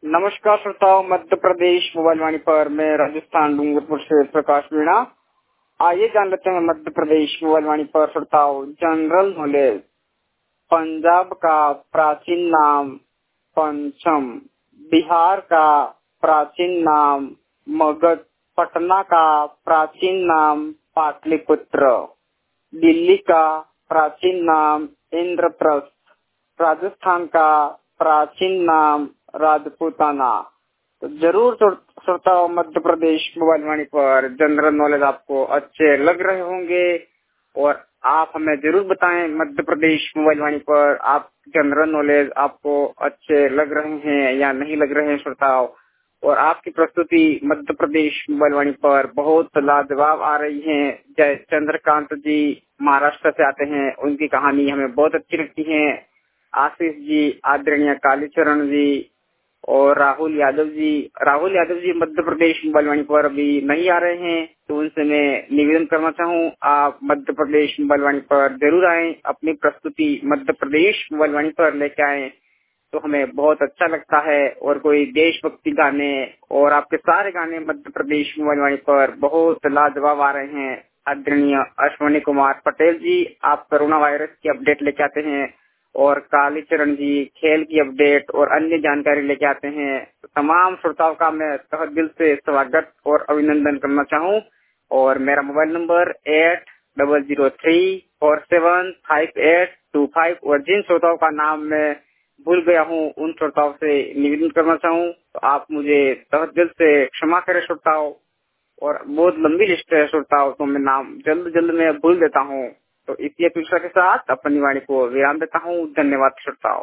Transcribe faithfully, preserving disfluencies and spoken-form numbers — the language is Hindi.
नमस्कार श्रोताओं, मध्य प्रदेश मोबाइल वाणी पर मैं राजस्थान डूंगरपुर से प्रकाश मीणा। आइए जान लेते हैं मध्य प्रदेश मोबाइल वाणी पर श्रोताओं जनरल नॉलेज। पंजाब का प्राचीन नाम पंचम, बिहार का प्राचीन नाम मगध, पटना का प्राचीन नाम पाटलिपुत्र, दिल्ली का प्राचीन नाम इंद्रप्रस्थ, राजस्थान का प्राचीन नाम राजपूताना। तो जरूर श्रोताओं मध्य प्रदेश मोबाइल वाणी पर जनरल नॉलेज आपको अच्छे लग रहे होंगे और आप हमें जरूर बताएं मध्य प्रदेश मोबाइल वाणी पर आप जनरल नॉलेज आपको अच्छे लग रहे हैं या नहीं लग रहे हैं श्रोताओं। और आपकी प्रस्तुति मध्य प्रदेश मोबाइल वाणी पर बहुत लाजवाब आ रही है। जय चंद्रकांत जी महाराष्ट्र से आते हैं, उनकी कहानी हमें बहुत अच्छी लगती है। आशीष जी, आदरणीय कालीचरण जी और राहुल यादव जी राहुल यादव जी मध्य प्रदेश मोबाइल वाणी पर अभी नहीं आ रहे हैं, तो उनसे मैं निवेदन करना चाहूँ आप मध्य प्रदेश मोबाइल वाणी पर जरूर आएं, अपनी प्रस्तुति मध्य प्रदेश मोबाइल वाणी पर लेके आएं तो हमें बहुत अच्छा लगता है। और कोई देशभक्ति गाने और आपके सारे गाने मध्य प्रदेश मोबाइल वाणी पर बहुत लाजवाब आ रहे हैं। आदरणीय अश्विनी कुमार पटेल जी, आप कोरोना वायरस की अपडेट लेके आते हैं और कालीचरण जी खेल की अपडेट और अन्य जानकारी लेके आते हैं। तो तमाम श्रोताओं का मैं तहे दिल से स्वागत और अभिनंदन करना चाहूँ। और मेरा mobile number eight double zero three four seven five eight two five और जिन श्रोताओं का नाम मैं भूल गया हूँ उन श्रोताओं से निवेदन करना चाहूँ तो आप मुझे तहे दिल से क्षमा करें श्रोताओं। और बहुत लंबी लिस्ट है श्रोताओं, तो मैं नाम जल्द जल्द में भूल देता हूँ। तो इसी अपेक्षा के साथ अपनी वाणी को विराम देता हूँ। धन्यवाद श्रोताओं।